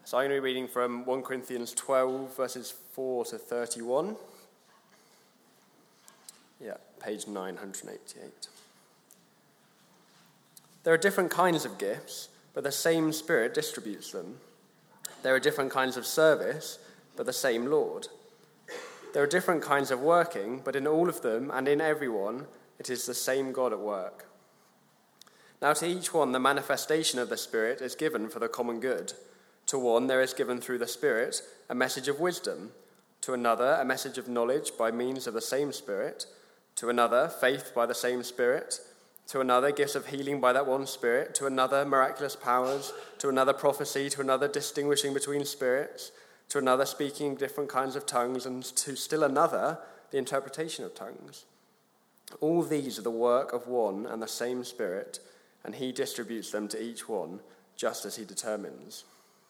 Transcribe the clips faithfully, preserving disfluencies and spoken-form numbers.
So I'm going to be reading from First Corinthians twelve, verses four to thirty-one. Yeah, page nine hundred eighty-eight. There are different kinds of gifts, but the same Spirit distributes them. There are different kinds of service, but the same Lord. There are different kinds of working, but in all of them and in everyone, it is the same God at work. Now to each one, the manifestation of the Spirit is given for the common good. To one, there is given through the Spirit a message of wisdom. To another, a message of knowledge by means of the same Spirit. To another, faith by the same Spirit. To another, gifts of healing by that one Spirit. To another, miraculous powers. To another, prophecy. To another, distinguishing between spirits. To another, speaking different kinds of tongues. And to still another, the interpretation of tongues. All these are the work of one and the same Spirit, and he distributes them to each one, just as he determines.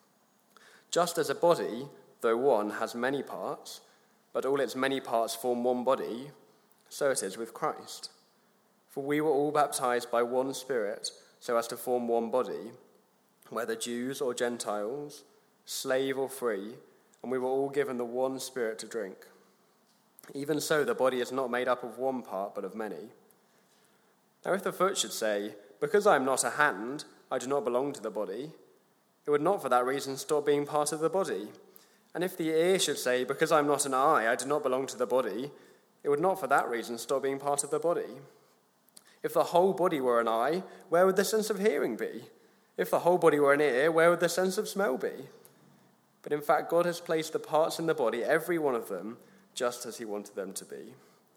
Just as a body, though one, has many parts, but all its many parts form one body, so it is with Christ. For we were all baptized by one Spirit, so as to form one body, whether Jews or Gentiles, slave or free, and we were all given the one Spirit to drink. Even so, the body is not made up of one part, but of many. Now if the foot should say, "Because I am not a hand, I do not belong to the body," it would not for that reason stop being part of the body. And if the ear should say, "Because I am not an eye, I do not belong to the body," it would not for that reason stop being part of the body. If the whole body were an eye, where would the sense of hearing be? If the whole body were an ear, where would the sense of smell be? But in fact, God has placed the parts in the body, every one of them, just as he wanted them to be.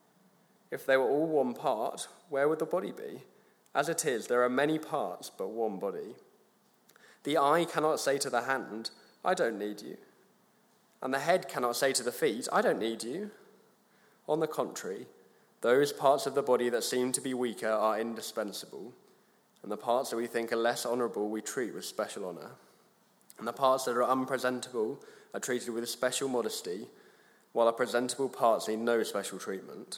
If they were all one part, where would the body be? As it is, there are many parts, but one body. The eye cannot say to the hand, "I don't need you." And the head cannot say to the feet, "I don't need you." On the contrary, those parts of the body that seem to be weaker are indispensable, and the parts that we think are less honourable we treat with special honour. And the parts that are unpresentable are treated with special modesty, while the presentable parts need no special treatment.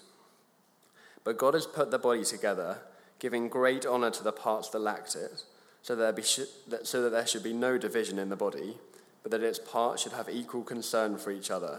But God has put the body together, giving great honour to the parts that lacked it, so that, there be sh- that, so that there should be no division in the body, but that its parts should have equal concern for each other.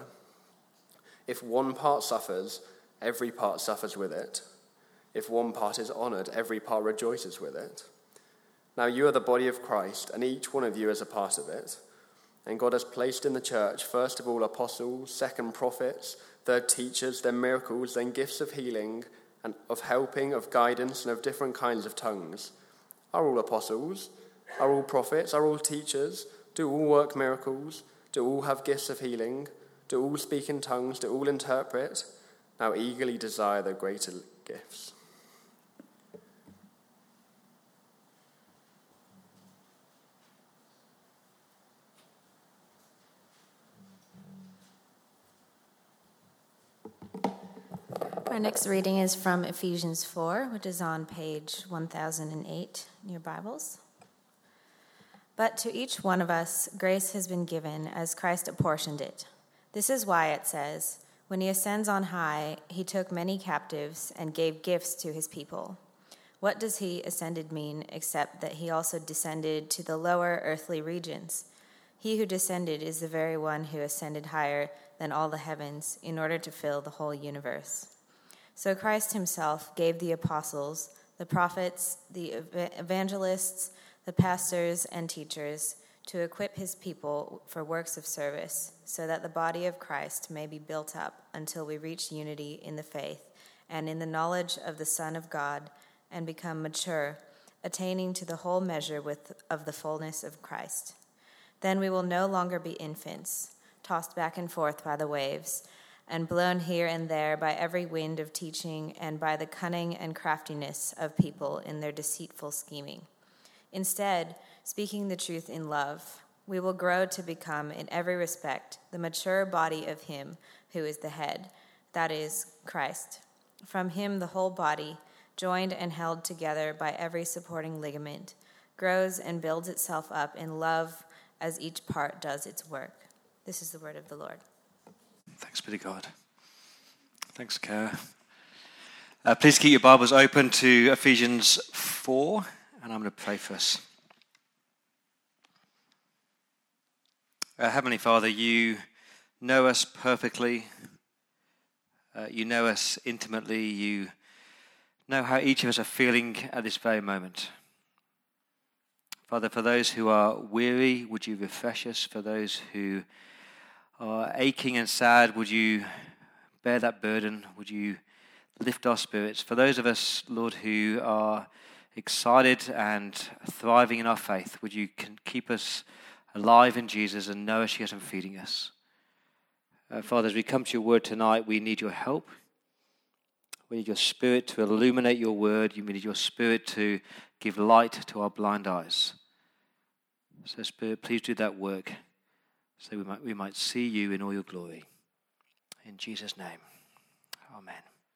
If one part suffers, every part suffers with it. If one part is honoured, every part rejoices with it. Now you are the body of Christ, and each one of you is a part of it. And God has placed in the church, first of all, apostles, second prophets, third teachers, then miracles, then gifts of healing, and of helping, of guidance, and of different kinds of tongues. Are all apostles? Are all prophets? Are all teachers? Do all work miracles? Do all have gifts of healing? Do all speak in tongues? Do all interpret? Now eagerly desire the greater gifts. Our next reading is from Ephesians four, which is on page one thousand eight in your Bibles. But to each one of us, grace has been given as Christ apportioned it. This is why it says, "When he ascends on high, he took many captives and gave gifts to his people." What does he ascended mean except that he also descended to the lower earthly regions? He who descended is the very one who ascended higher than all the heavens in order to fill the whole universe. So Christ himself gave the apostles, the prophets, the evangelists, the pastors and teachers to equip his people for works of service, so that the body of Christ may be built up until we reach unity in the faith and in the knowledge of the Son of God and become mature, attaining to the whole measure with, of the fullness of Christ. Then we will no longer be infants, tossed back and forth by the waves, and blown here and there by every wind of teaching and by the cunning and craftiness of people in their deceitful scheming. Instead, speaking the truth in love, we will grow to become in every respect the mature body of him who is the head, that is, Christ. From him the whole body, joined and held together by every supporting ligament, grows and builds itself up in love as each part does its work. This is the word of the Lord. Thanks be to God. Thanks, Kara. Uh, please keep your Bibles open to Ephesians four, and I'm going to pray for us. Uh, Heavenly Father, you know us perfectly. Uh, you know us intimately. You know how each of us are feeling at this very moment. Father, for those who are weary, would you refresh us? For those who are aching and sad, would you bear that burden? Would you lift our spirits? For those of us, Lord, who are excited and thriving in our faith, would you keep us alive in Jesus and nourish us and feeding us? Uh, Father, as we come to your word tonight, we need your help. We need your Spirit to illuminate your word. We need your Spirit to give light to our blind eyes. So, Spirit, please do that work so we might, we might see you in all your glory. In Jesus' name, amen.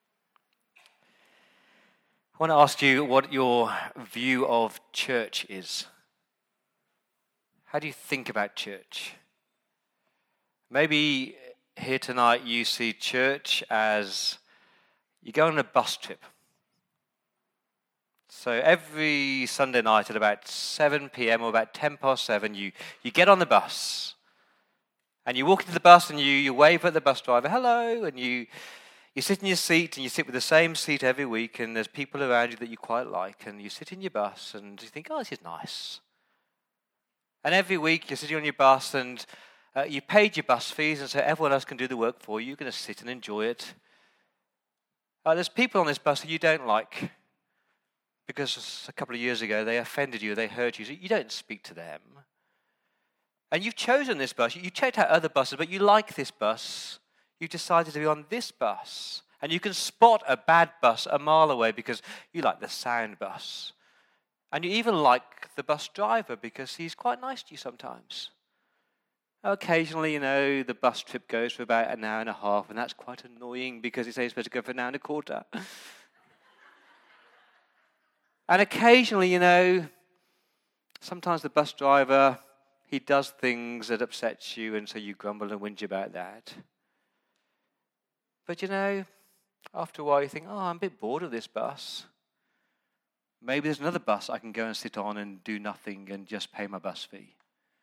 I want to ask you what your view of church is. How do you think about church? Maybe here tonight you see church as you go on a bus trip. So every Sunday night at about seven p.m. or about ten past seven, you, you get on the bus. And you walk into the bus and you, you wave at the bus driver, hello, and you, you sit in your seat and you sit with the same seat every week, and there's people around you that you quite like, and you sit in your bus and you think, oh, this is nice. And every week you're sitting on your bus and uh, you paid your bus fees, and so everyone else can do the work for you. You're going to sit and enjoy it. Uh, there's people on this bus that you don't like because a couple of years ago they offended you, they hurt you, so you don't speak to them. And you've chosen this bus. You checked out other buses, but you like this bus. You've decided to be on this bus. And you can spot a bad bus a mile away because you like the sound bus. And you even like the bus driver because he's quite nice to you sometimes. Occasionally, you know, the bus trip goes for about an hour and a half, and that's quite annoying because it's supposed to go for an hour and a quarter. And occasionally, you know, sometimes the bus driver, he does things that upsets you, and so you grumble and whinge about that. But, you know, after a while you think, oh, I'm a bit bored of this bus. Maybe there's another bus I can go and sit on and do nothing and just pay my bus fee.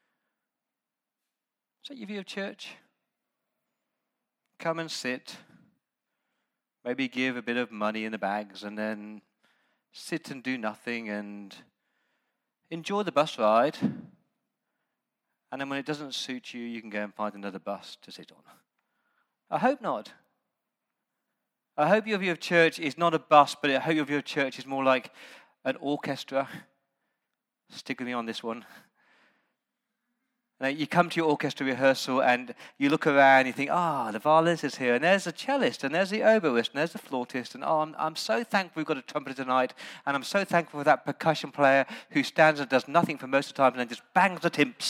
Is that your view of church? Come and sit. Maybe give a bit of money in the bags and then sit and do nothing and enjoy the bus ride. And then when it doesn't suit you, you can go and find another bus to sit on. I hope not. I hope your view of church is not a bus, but I hope your view of church is more like an orchestra. Stick with me on this one. Now, you come to your orchestra rehearsal and you look around and you think, ah, oh, the violinist is here, and there's the cellist, and there's the oboist, and there's the flautist, and oh, I'm, I'm so thankful we've got a trumpeter tonight, and I'm so thankful for that percussion player who stands and does nothing for most of the time and then just bangs the timps.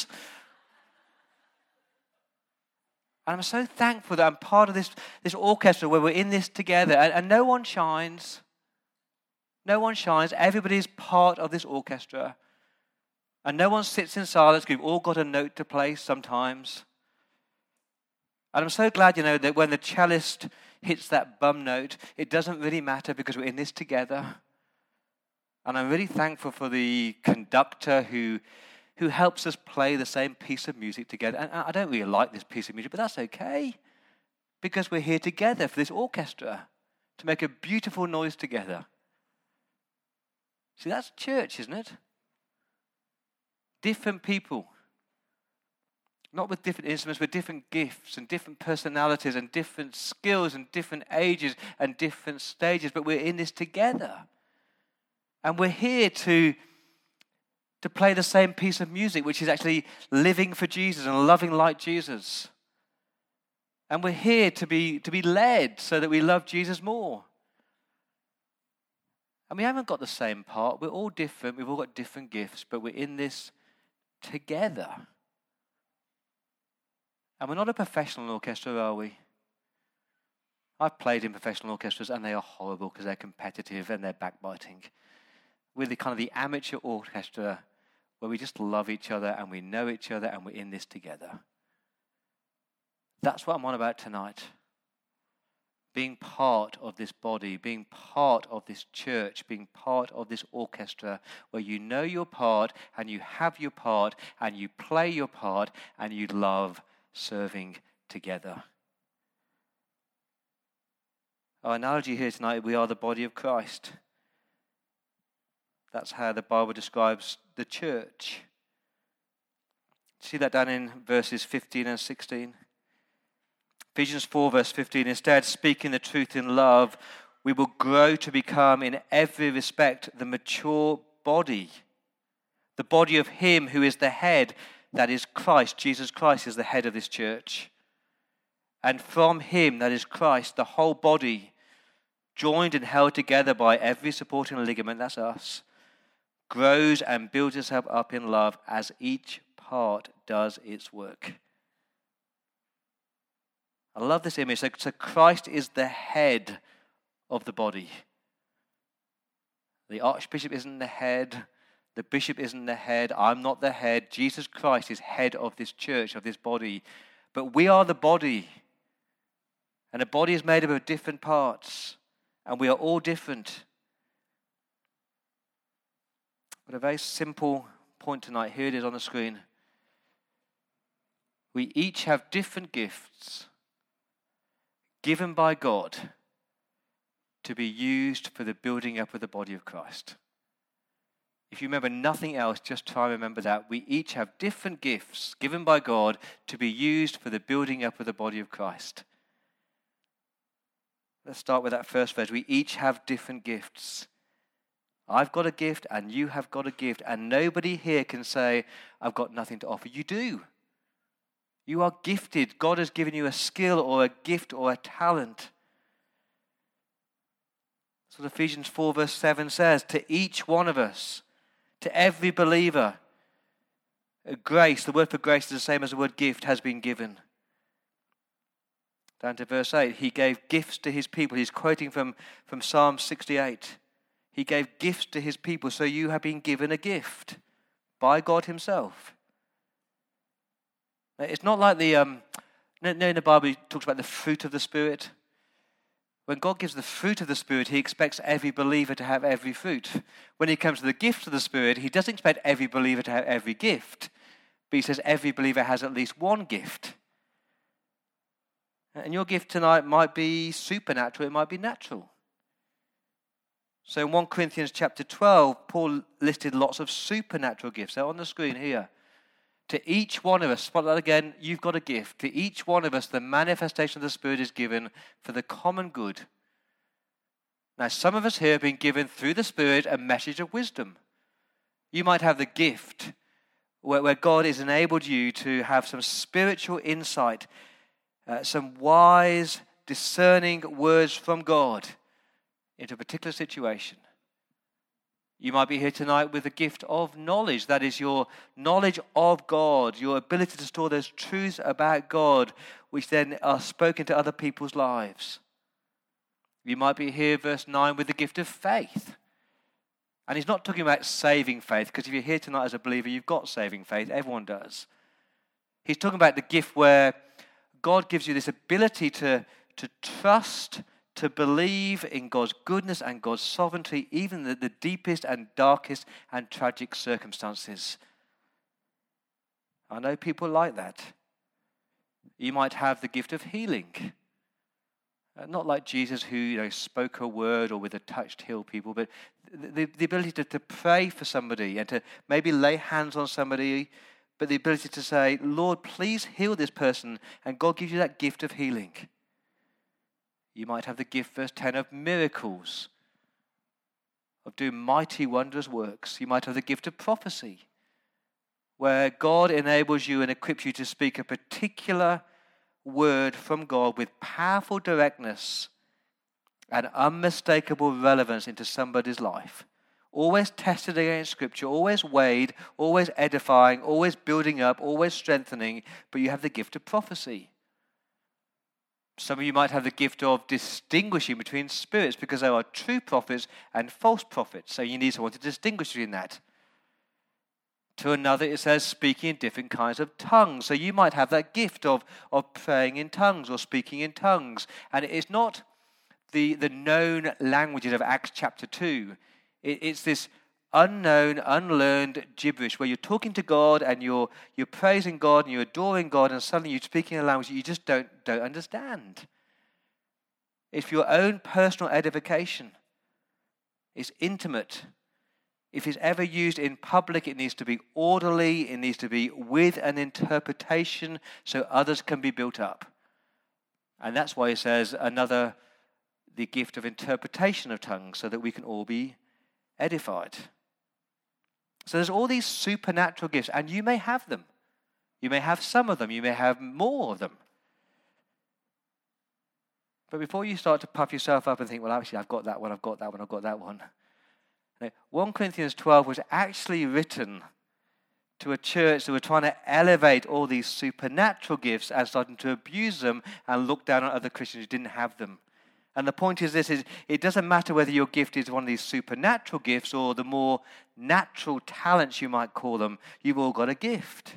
And I'm so thankful that I'm part of this, this orchestra where we're in this together, and, and no one shines. No one shines. Everybody's part of this orchestra. And no one sits in silence because we've all got a note to play sometimes. And I'm so glad, you know, that when the cellist hits that bum note, it doesn't really matter because we're in this together. And I'm really thankful for the conductor who, who helps us play the same piece of music together. And I don't really like this piece of music, but that's okay because we're here together for this orchestra to make a beautiful noise together. See, that's church, isn't it? Different people, not with different instruments, with different gifts and different personalities and different skills and different ages and different stages, but we're in this together. And we're here to, to play the same piece of music, which is actually living for Jesus and loving like Jesus. And we're here to be, to be led so that we love Jesus more. And we haven't got the same part. We're all different. We've all got different gifts, but we're in this together. And we're not a professional orchestra, are we? I've played in professional orchestras and they are horrible because they're competitive and they're backbiting. We're the kind of the amateur orchestra where we just love each other and we know each other and we're in this together. That's what I'm on about tonight. being part of this body, being part of this church, being part of this orchestra where you know your part and you have your part and you play your part and you love serving together. Our analogy here tonight, we are the body of Christ. That's how the Bible describes the church. See that down in verses fifteen and sixteen? Ephesians four verse fifteen, instead, speaking the truth in love, we will grow to become in every respect the mature body. The body of him who is the head, that is Christ. Jesus Christ is the head of this church. And from him, that is Christ, the whole body, joined and held together by every supporting ligament, that's us, grows and builds itself up in love as each part does its work. I love this image. So, so Christ is the head of the body. The archbishop isn't the head. The bishop isn't the head. I'm not the head. Jesus Christ is head of this church, of this body. But we are the body. And the body is made up of different parts. And we are all different. But a very simple point tonight. Here it is on the screen. We each have different gifts given by God to be used for the building up of the body of Christ. If you remember nothing else, just try and remember that. We each have different gifts given by God to be used for the building up of the body of Christ. Let's start with that first verse. We each have different gifts. I've got a gift and you have got a gift, and nobody here can say, I've got nothing to offer. You do. You are gifted. God has given you a skill or a gift or a talent. That's what Ephesians four verse seven says. To each one of us, to every believer, grace, the word for grace is the same as the word gift, has been given. Down to verse eight, he gave gifts to his people. He's quoting from, from Psalm sixty-eight. He gave gifts to his people, so you have been given a gift by God himself. It's not like the, um, no, no, in the Bible he talks about the fruit of the Spirit. When God gives the fruit of the Spirit, he expects every believer to have every fruit. When he comes to the gift of the Spirit, he doesn't expect every believer to have every gift, but he says every believer has at least one gift. And your gift tonight might be supernatural, it might be natural. So in First Corinthians chapter twelve, Paul listed lots of supernatural gifts. They're on the screen here. To each one of us, spot that again, you've got a gift. To each one of us, the manifestation of the Spirit is given for the common good. Now, some of us here have been given through the Spirit a message of wisdom. You might have the gift where, where God has enabled you to have some spiritual insight, uh, some wise, discerning words from God into a particular situation. You might be here tonight with a gift of knowledge. That is your knowledge of God, your ability to store those truths about God, which then are spoken to other people's lives. You might be here, verse nine, with the gift of faith. And he's not talking about saving faith, because if you're here tonight as a believer, you've got saving faith. Everyone does. He's talking about the gift where God gives you this ability to, to trust, to believe in God's goodness and God's sovereignty, even in the, the deepest and darkest and tragic circumstances. I know people like that. You might have the gift of healing. Uh, not like Jesus, who you know spoke a word or with a touch to heal people, but the, the ability to, to pray for somebody and to maybe lay hands on somebody, but the ability to say, Lord, please heal this person, and God gives you that gift of healing. You might have the gift, verse ten, of miracles, of doing mighty, wondrous works. You might have the gift of prophecy, where God enables you and equips you to speak a particular word from God with powerful directness and unmistakable relevance into somebody's life. Always tested against Scripture, always weighed, always edifying, always building up, always strengthening, but you have the gift of prophecy. Some of you might have the gift of distinguishing between spirits, because there are true prophets and false prophets. So you need someone to distinguish between that. To another, it says speaking in different kinds of tongues. So you might have that gift of, of praying in tongues or speaking in tongues. And it's not the, the known languages of Acts chapter two. It, it's this unknown, unlearned gibberish where you're talking to God and you're you're praising God and you're adoring God, and suddenly you're speaking a language that you just don't don't understand. It's for your own personal edification. It's intimate. If it's ever used in public, it needs to be orderly. It needs to be with an interpretation so others can be built up. And that's why it says another, the gift of interpretation of tongues, so that we can all be edified. So there's all these supernatural gifts, and you may have them. You may have some of them. You may have more of them. But before you start to puff yourself up and think, well, actually, I've got that one, I've got that one, I've got that one. First Corinthians twelve was actually written to a church that were trying to elevate all these supernatural gifts and starting to abuse them and look down on other Christians who didn't have them. And the point is this, is it doesn't matter whether your gift is one of these supernatural gifts or the more natural talents, you might call them. You've all got a gift.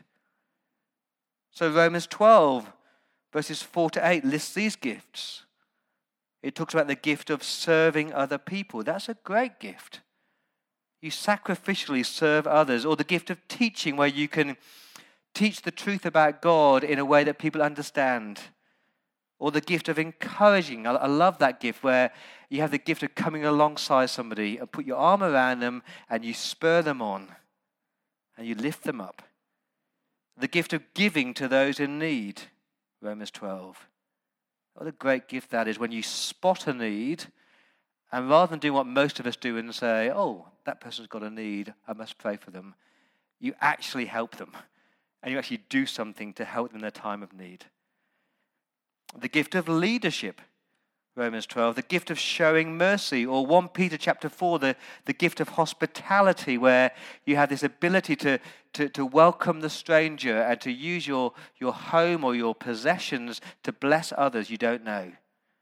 So Romans twelve, verses four to eight, lists these gifts. It talks about the gift of serving other people. That's a great gift. You sacrificially serve others. Or the gift of teaching, where you can teach the truth about God in a way that people understand. Or the gift of encouraging. I love that gift, where you have the gift of coming alongside somebody and put your arm around them and you spur them on and you lift them up. The gift of giving to those in need, Romans twelve. What a great gift that is, when you spot a need, and rather than doing what most of us do and say, oh, that person's got a need, I must pray for them, you actually help them. And you actually do something to help them in their time of need. The gift of leadership, Romans twelve. The gift of showing mercy. Or First Peter chapter four, the, the gift of hospitality, where you have this ability to, to, to welcome the stranger and to use your, your home or your possessions to bless others you don't know.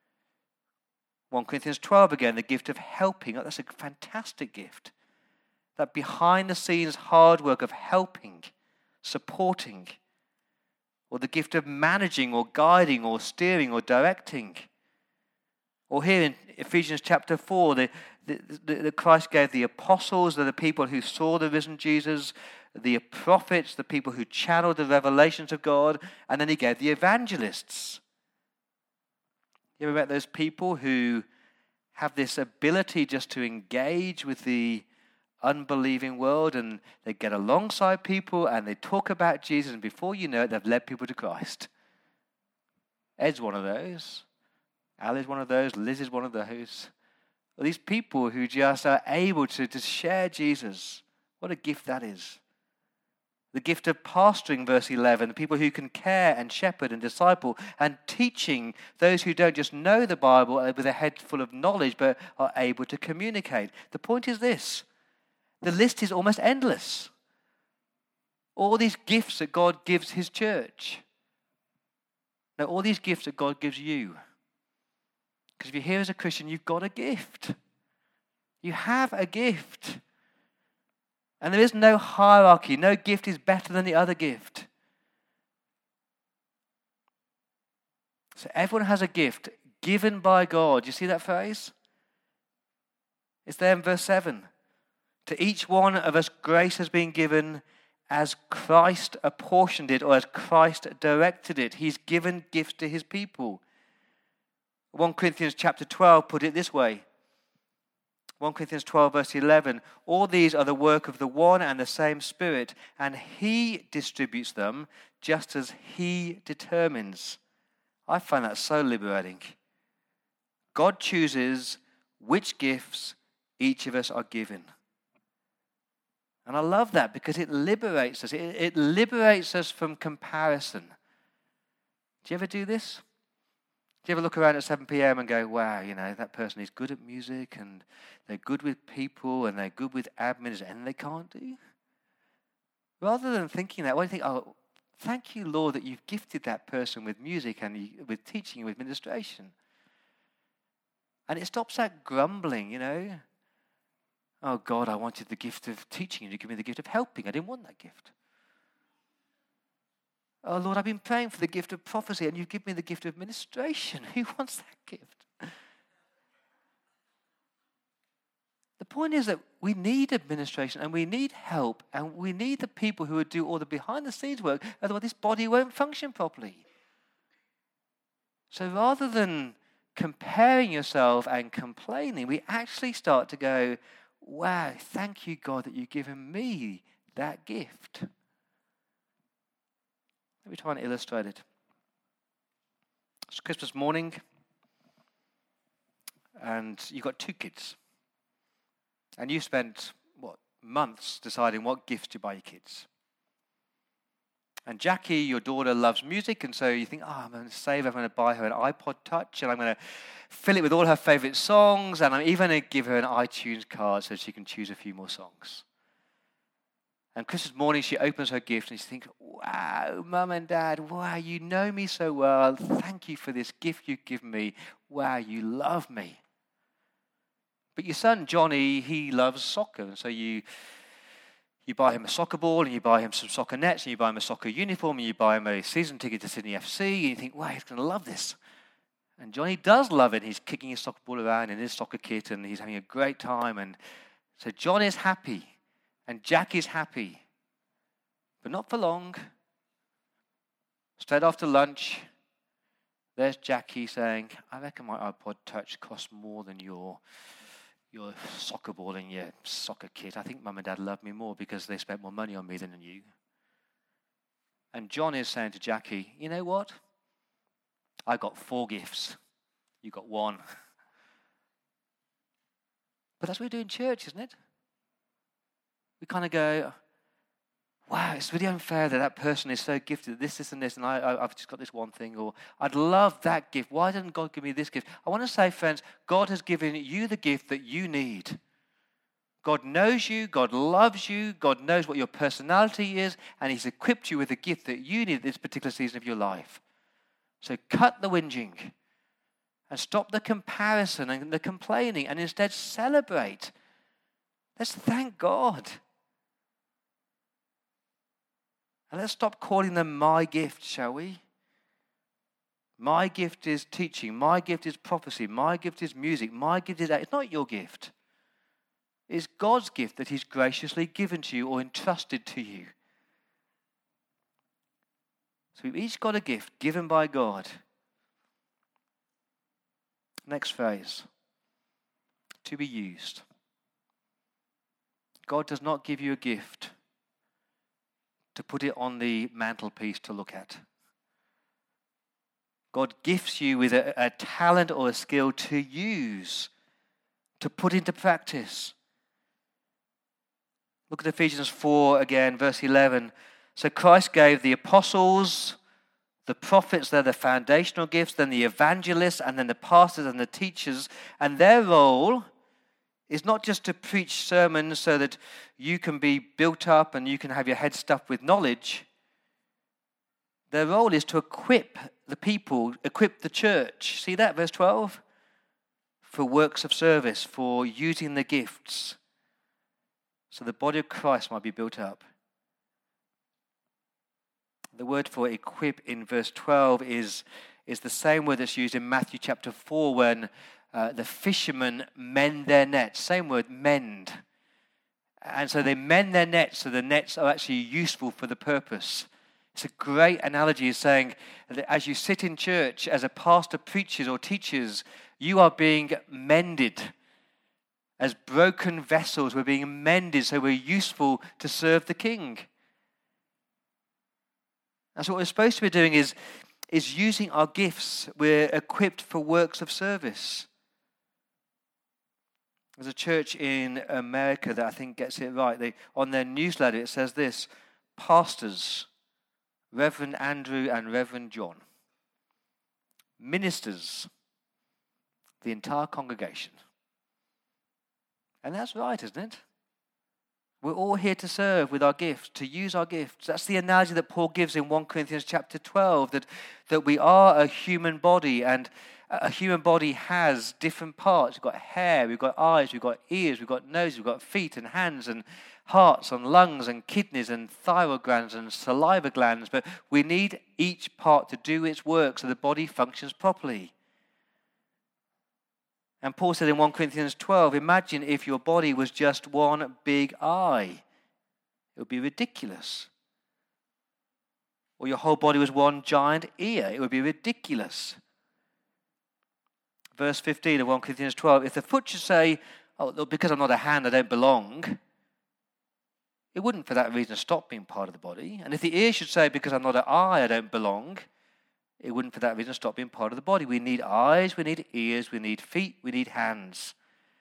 First Corinthians twelve again, the gift of helping. Oh, that's a fantastic gift. That behind-the-scenes hard work of helping, supporting. Or the gift of managing or guiding or steering or directing. Or here in Ephesians chapter four, the, the, the, the Christ gave the apostles, they're the people who saw the risen Jesus, the prophets, the people who channeled the revelations of God, and then he gave the evangelists. You ever met those people who have this ability just to engage with the unbelieving world, and they get alongside people and they talk about Jesus, and before you know it, they've led people to Christ? Ed's one of those. Al is one of those. Liz is one of those. Well, these people who just are able to, to share Jesus. What a gift that is. The gift of pastoring, verse eleven, the people who can care and shepherd and disciple, and teaching those who don't just know the Bible with a head full of knowledge, but are able to communicate. The point is this. The list is almost endless. All these gifts that God gives his church. Now, all these gifts that God gives you. Because if you're here as a Christian, you've got a gift. You have a gift. And there is no hierarchy. No gift is better than the other gift. So everyone has a gift given by God. You see that phrase? It's there in verse seven. To each one of us grace has been given as Christ apportioned it, or as Christ directed it. He's given gifts to his people. First Corinthians chapter twelve put it this way. First Corinthians twelve verse eleven. All these are the work of the one and the same Spirit, and he distributes them just as he determines. I find that so liberating. God chooses which gifts each of us are given. And I love that because it liberates us. It, it liberates us from comparison. Do you ever do this? Do you ever look around at seven p.m. and go, wow, you know, that person is good at music and they're good with people and they're good with admin, and they can't do? Rather than thinking that, why do you think, oh, thank you, Lord, that you've gifted that person with music and you, with teaching and with ministration. And it stops that grumbling, you know. Oh, God, I wanted the gift of teaching and you give me the gift of helping. I didn't want that gift. Oh, Lord, I've been praying for the gift of prophecy and you give me the gift of administration. Who wants that gift? point is that we need administration and we need help and we need the people who would do all the behind the scenes work, otherwise this body won't function properly. So rather than comparing yourself and complaining, we actually start to go, wow, thank you, God, that you've given me that gift. Let me try and illustrate it. It's Christmas morning, and you've got two kids. And you spent, what, months deciding what gifts to buy your kids. And Jackie, your daughter, loves music, and so you think, oh, I'm going to save her, I'm going to buy her an iPod Touch, and I'm going to fill it with all her favorite songs, and I'm even going to give her an iTunes card so she can choose a few more songs. And Christmas morning, she opens her gift, and she thinks, wow, Mum and Dad, wow, you know me so well. Thank you for this gift you've given me. Wow, you love me. But your son, Johnny, he loves soccer, and so you you buy him a soccer ball, and you buy him some soccer nets, and you buy him a soccer uniform, and you buy him a season ticket to Sydney F C, and you think, wow, he's going to love this. And Johnny does love it. He's kicking his soccer ball around in his soccer kit, and he's having a great time. And so John is happy, and Jack is happy, but not for long. Straight after lunch, there's Jackie saying, I reckon my iPod Touch costs more than your your soccer ball and your soccer kit. I think Mum and Dad love me more because they spent more money on me than on you. And John is saying to Jackie, you know what? I got four gifts. You got one. But that's what we do in church, isn't it? We kind of go, wow, it's really unfair that that person is so gifted at this, this, and this, and I, I, I've just got this one thing, or I'd love that gift. Why didn't God give me this gift? I want to say, friends, God has given you the gift that you need. God knows you, God loves you, God knows what your personality is, and he's equipped you with the gift that you need at this particular season of your life. So cut the whinging and stop the comparison and the complaining and instead celebrate. Let's thank God. And let's stop calling them my gift, shall we? My gift is teaching. My gift is prophecy. My gift is music. My gift is that. It's not your gift. It's God's gift that he's graciously given to you or entrusted to you. So we've each got a gift given by God. Next phrase. To be used. God does not give you a gift to put it on the mantelpiece to look at. God gifts you with a, a talent or a skill to use, to put into practice. Look at Ephesians four again, verse eleven. So Christ gave the apostles, the prophets, they're the foundational gifts, then the evangelists, and then the pastors and the teachers, and their role is not just to preach sermons so that you can be built up and you can have your head stuffed with knowledge. Their role is to equip the people, equip the church. See that, verse twelve? For works of service, for using the gifts, so the body of Christ might be built up. The word for equip in verse twelve is, is the same word that's used in Matthew chapter four when Uh, the fishermen mend their nets. Same word, mend. And so they mend their nets so the nets are actually useful for the purpose. It's a great analogy, saying that as you sit in church, as a pastor preaches or teaches, you are being mended. As broken vessels, we're being mended so we're useful to serve the King. And so what we're supposed to be doing is, is using our gifts. We're equipped for works of service. There's a church in America that I think gets it right. They, on their newsletter, it says this: pastors, Reverend Andrew and Reverend John. Ministers, the entire congregation. And that's right, isn't it? We're all here to serve with our gifts, to use our gifts. That's the analogy that Paul gives in First Corinthians chapter twelve, that, that we are a human body, and a human body has different parts. We've got hair, we've got eyes, we've got ears, we've got noses, we've got feet and hands and hearts and lungs and kidneys and thyroid glands and saliva glands. But we need each part to do its work so the body functions properly. And Paul said in First Corinthians twelve, imagine if your body was just one big eye. It would be ridiculous. Or your whole body was one giant ear. It would be ridiculous. Verse fifteen of First Corinthians twelve, if the foot should say, oh, because I'm not a hand, I don't belong, it wouldn't for that reason stop being part of the body. And if the ear should say, because I'm not an eye, I don't belong, it wouldn't for that reason stop being part of the body. We need eyes, we need ears, we need feet, we need hands.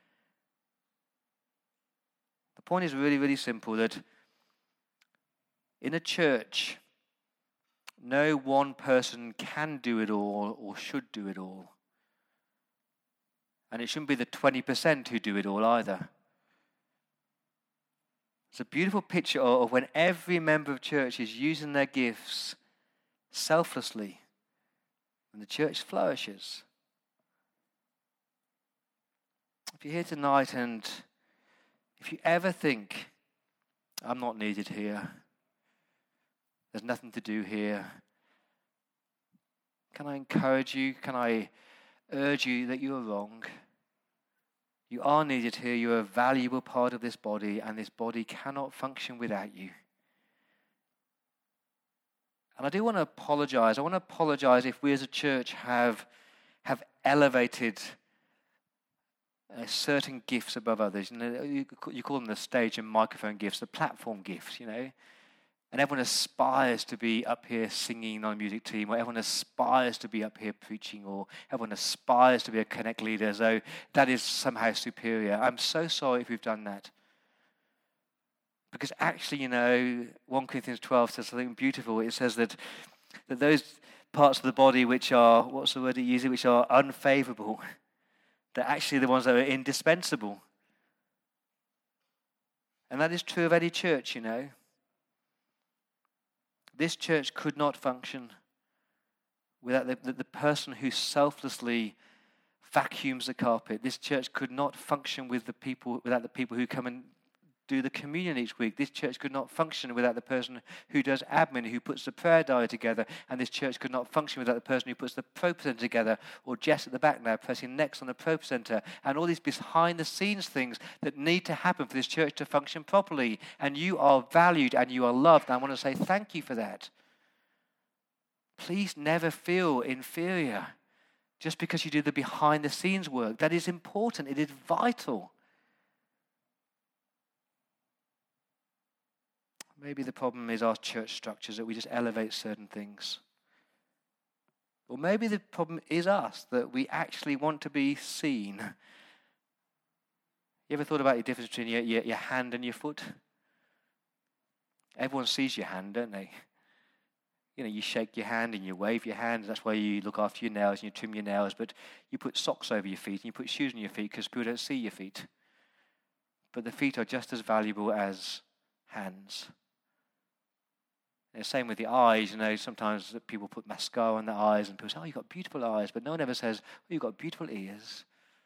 The point is really, really simple, that in a church, no one person can do it all or should do it all. And it shouldn't be the twenty percent who do it all either. It's a beautiful picture of when every member of church is using their gifts selflessly, and the church flourishes. If you're here tonight and if you ever think, I'm not needed here, there's nothing to do here, can I encourage you, can I urge you that you are wrong? You are needed here. You are a valuable part of this body, and this body cannot function without you. And I do want to apologize. I want to apologize if we as a church have, have elevated uh, certain gifts above others. You know, you, you call them the stage and microphone gifts, the platform gifts, you know. And everyone aspires to be up here singing on a music team, or everyone aspires to be up here preaching, or everyone aspires to be a Connect leader, as though that is somehow superior. I'm so sorry if we've done that. Because actually, you know, First Corinthians twelve says something beautiful. It says that, that those parts of the body which are, what's the word it uses, which are unfavorable, they're actually the ones that are indispensable. And that is true of any church, you know. This church could not function without the, the, the person who selflessly vacuums the carpet. This church could not function with the people, without the people who come and do the communion each week. This church could not function without the person who does admin, who puts the prayer diary together. And this church could not function without the person who puts the Pro Presenter together, or Jess at the back now pressing next on the Pro Presenter, and all these behind-the-scenes things that need to happen for this church to function properly. And you are valued and you are loved. And I want to say thank you for that. Please never feel inferior just because you do the behind-the-scenes work. That is important. It is vital. Maybe the problem is our church structures, that we just elevate certain things. Or maybe the problem is us, that we actually want to be seen. You ever thought about the difference between your, your, your hand and your foot? Everyone sees your hand, don't they? You know, you shake your hand and you wave your hand. That's why you look after your nails and you trim your nails. But you put socks over your feet and you put shoes on your feet because people don't see your feet. But the feet are just as valuable as hands. And same with the eyes, you know, sometimes people put mascara on their eyes and people say, oh, you've got beautiful eyes, but no one ever says, oh, you've got beautiful ears.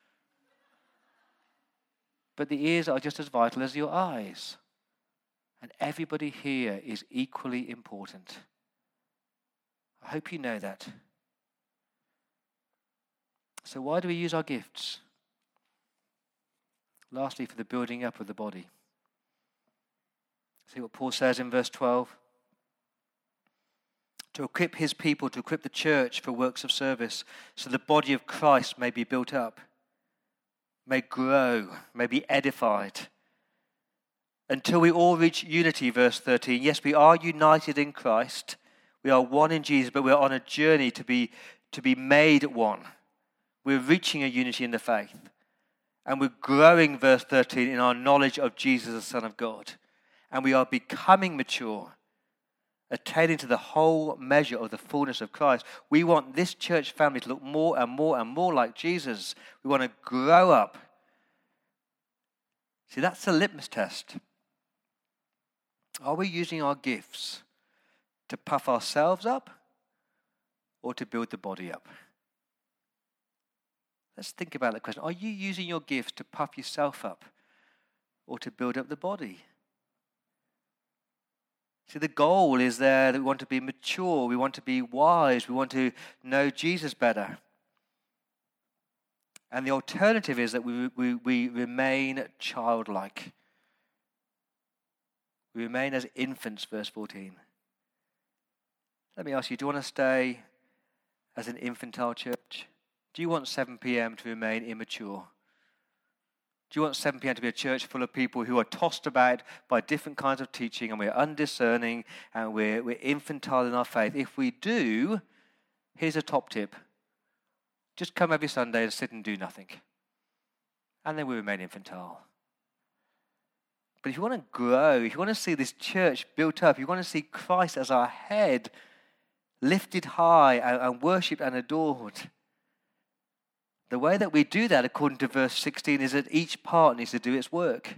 But the ears are just as vital as your eyes. And everybody here is equally important. I hope you know that. So why do we use our gifts? Lastly, for the building up of the body. See what Paul says in verse twelve? To equip his people, to equip the church for works of service, so the body of Christ may be built up, may grow, may be edified, until we all reach unity, verse thirteen. Yes, we are united in Christ, we are one in Jesus, but we're on a journey to be, to be made one. We're reaching a unity in the faith, and we're growing, verse thirteen, in our knowledge of Jesus, the Son of God, and we are becoming mature, attaining to the whole measure of the fullness of Christ. We want this church family to look more and more and more like Jesus. We want to grow up. See, that's the litmus test. Are we using our gifts to puff ourselves up or to build the body up? Let's think about that question. Are you using your gifts to puff yourself up or to build up the body? See, the goal is there that we want to be mature, we want to be wise, we want to know Jesus better. And the alternative is that we, we, we remain childlike. We remain as infants, verse fourteen. Let me ask you, do you want to stay as an infantile church? Do you want seven p.m. to remain immature? Do you want seven p.m. to be a church full of people who are tossed about by different kinds of teaching and we're undiscerning and we're, we're infantile in our faith? If we do, here's a top tip. Just come every Sunday and sit and do nothing. And then we remain infantile. But if you want to grow, if you want to see this church built up, if you want to see Christ as our head, lifted high and, and worshipped and adored, the way that we do that, according to verse sixteen, is that each part needs to do its work.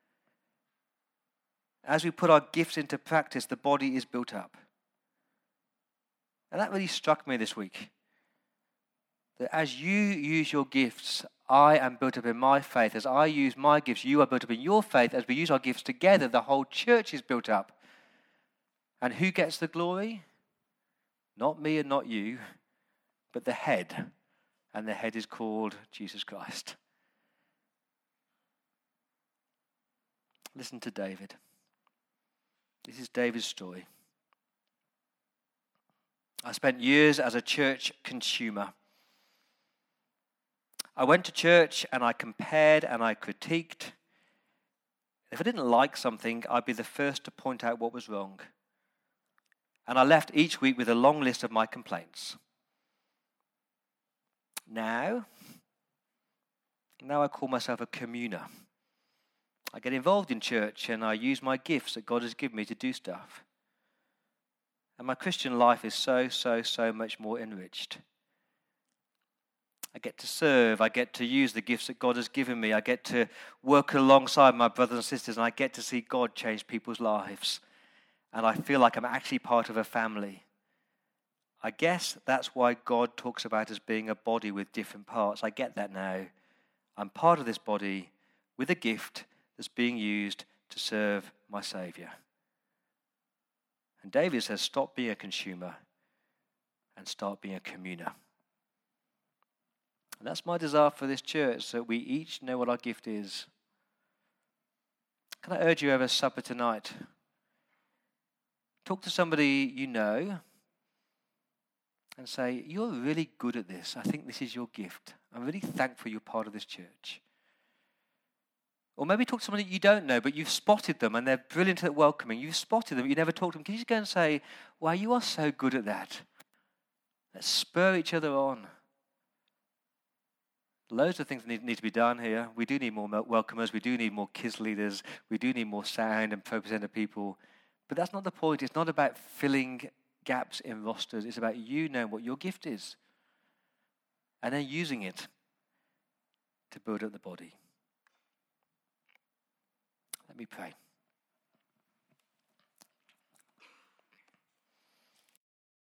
As we put our gifts into practice, the body is built up. And that really struck me this week. That as you use your gifts, I am built up in my faith. As I use my gifts, you are built up in your faith. As we use our gifts together, the whole church is built up. And who gets the glory? Not me and not you, but the head. And the head is called Jesus Christ. Listen to David. This is David's story. I spent years as a church consumer. I went to church and I compared and I critiqued. If I didn't like something, I'd be the first to point out what was wrong. And I left each week with a long list of my complaints. Now, now I call myself a communer. I get involved in church and I use my gifts that God has given me to do stuff. And my Christian life is so, so, so much more enriched. I get to serve, I get to use the gifts that God has given me, I get to work alongside my brothers and sisters, and I get to see God change people's lives. And I feel like I'm actually part of a family. I guess that's why God talks about us being a body with different parts. I get that now. I'm part of this body with a gift that's being used to serve my Saviour. And David says, stop being a consumer and start being a communer. And that's my desire for this church, so we each know what our gift is. Can I urge you over supper tonight? Talk to somebody you know and say, you're really good at this. I think this is your gift. I'm really thankful you're part of this church. Or maybe talk to somebody you don't know, but you've spotted them and they're brilliant at welcoming. You've spotted them, but you never talked to them. Can you just go and say, wow, you are so good at that. Let's spur each other on. Loads of things need, need to be done here. We do need more welcomers. We do need more kids leaders. We do need more sound and pro-presenter people. But that's not the point. It's not about filling gaps in rosters. It's about you knowing what your gift is and then using it to build up the body. Let me pray.